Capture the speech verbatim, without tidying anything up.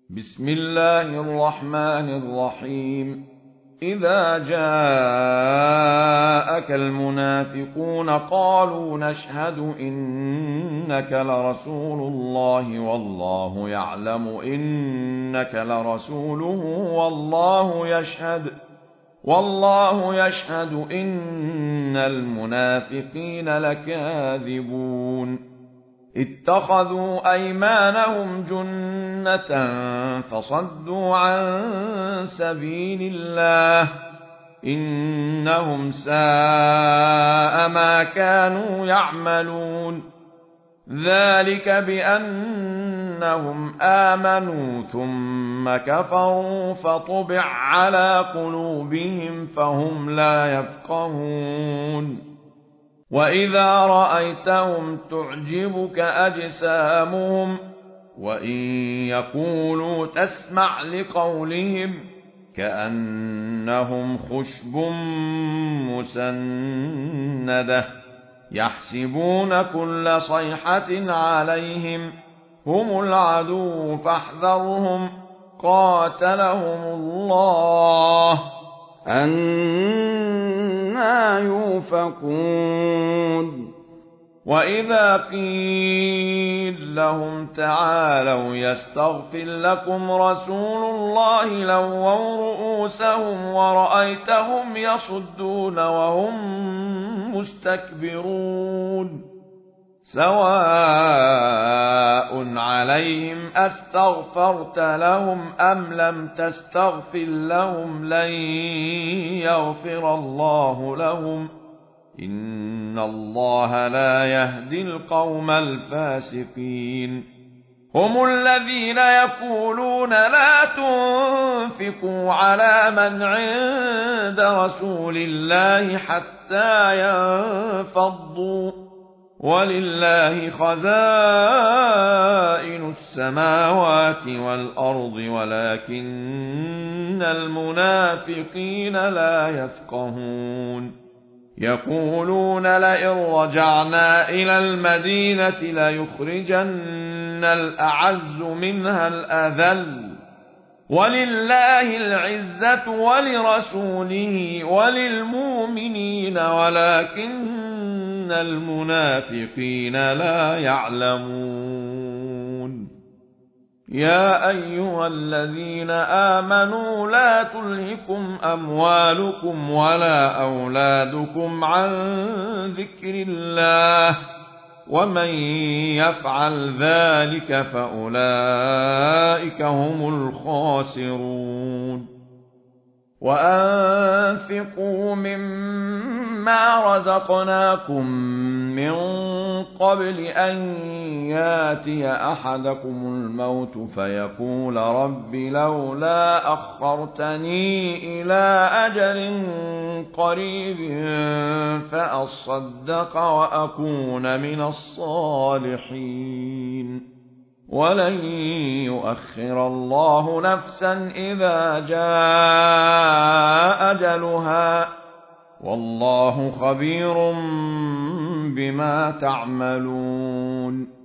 بسم الله الرحمن الرحيم إذا جاءك المنافقون قالوا نشهد إنك لرسول الله والله يعلم إنك لرسوله والله يشهد والله يشهد إن المنافقين لكاذبون اتخذوا أيمانهم جنة فصدوا عن سبيل الله إنهم ساء ما كانوا يعملون ذلك بأنهم آمنوا ثم كفروا فطبع على قلوبهم فهم لا يفقهون وإذا رأيتهم تعجبك أجسامهم وإن يقولوا تسمع لقولهم كأنهم خشب مسندة يحسبون كل صيحة عليهم هم العدو فاحذرهم قاتلهم الله أنى يؤفكون وإذا قيل لهم تعالوا يستغفر لكم رسول الله لووا رؤوسهم ورأيتهم يصدون وهم مستكبرون سواء عليهم أستغفرت لهم أم لم تستغفر لهم لن يغفر الله لهم إن الله لا يهدي القوم الفاسقين هم الذين يقولون لا تنفقوا على من عند رسول الله حتى ينفضوا ولله خزائن السماوات والأرض ولكن المنافقين لا يفقهون يقولون لئن رجعنا إلى المدينة ليخرجن الأعز منها الأذل ولله العزة ولرسوله وللمؤمنين ولكن المنافقين لا يعلمون يا أيها الذين آمنوا لا تلهكم أموالكم ولا أولادكم عن ذكر الله ومن يفعل ذلك فأولئك هم الخاسرون وأنفقوا مما رزقناكم من قبل أن ياتي أحدكم الموت فيقول رب لولا أخرتني إلى أجل قريب فأصدق وأكون من الصالحين ولن يؤخر الله نفسا إذا جاء أجلها والله خبير بما تعملون